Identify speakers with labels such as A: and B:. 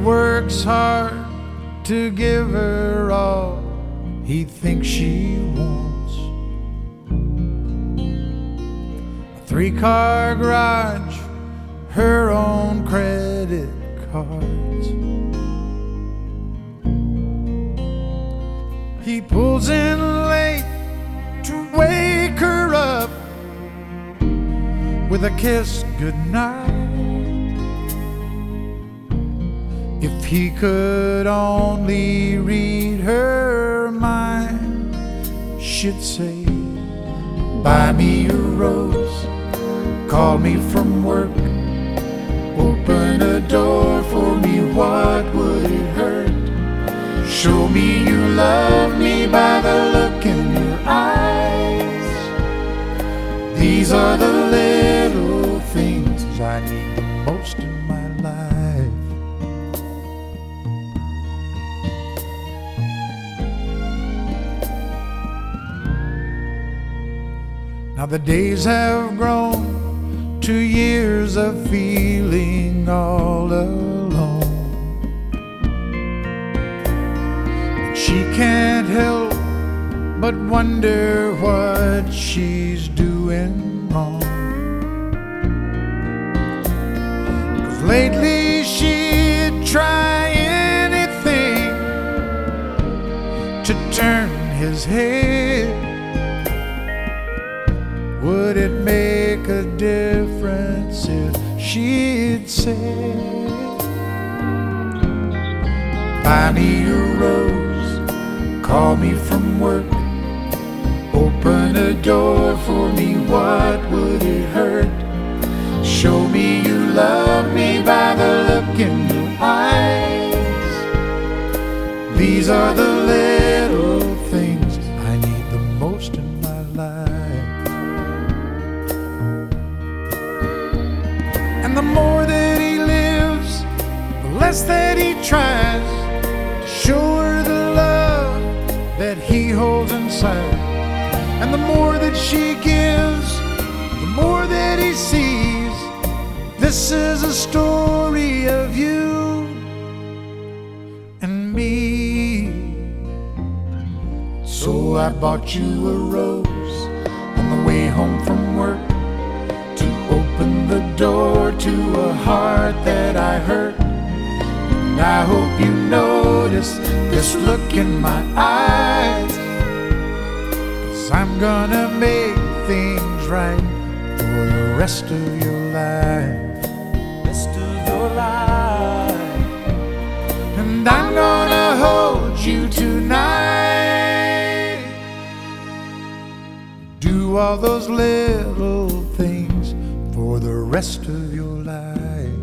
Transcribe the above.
A: works hard to give her all he thinks she wants. A 3-car garage, her own credit cards. He pulls in late to wake her up with a kiss goodnight. If he could only read her mind, she'd say, buy me a rose, call me from work, open a door for me, what would it hurt? Show me you love me by the look in your eyes. These are the little things I need the most in my life. Now the days have grown to years of feeling all alone. She can't help but wonder what she's doing wrong. 'Cause lately she'd try anything to turn his head. Would it make a difference if she'd say, buy me a rose, call me from work, open a door for me, what would it hurt? Show me you love me by the look in your eyes. These are the little things I need the most in my life. And the more that he lives, the less that he tries to show her the love that he holds inside. And the more that she gives, the more that he sees. This is a story of you and me. So I bought you a rose on the way home from work, to open the door to a heart that I hurt. And I hope you notice this look in my eyes, 'cause I'm gonna make things right for the rest of your life. Rest of your life. And I'm gonna hold you tonight. Do all those little things for the rest of your life.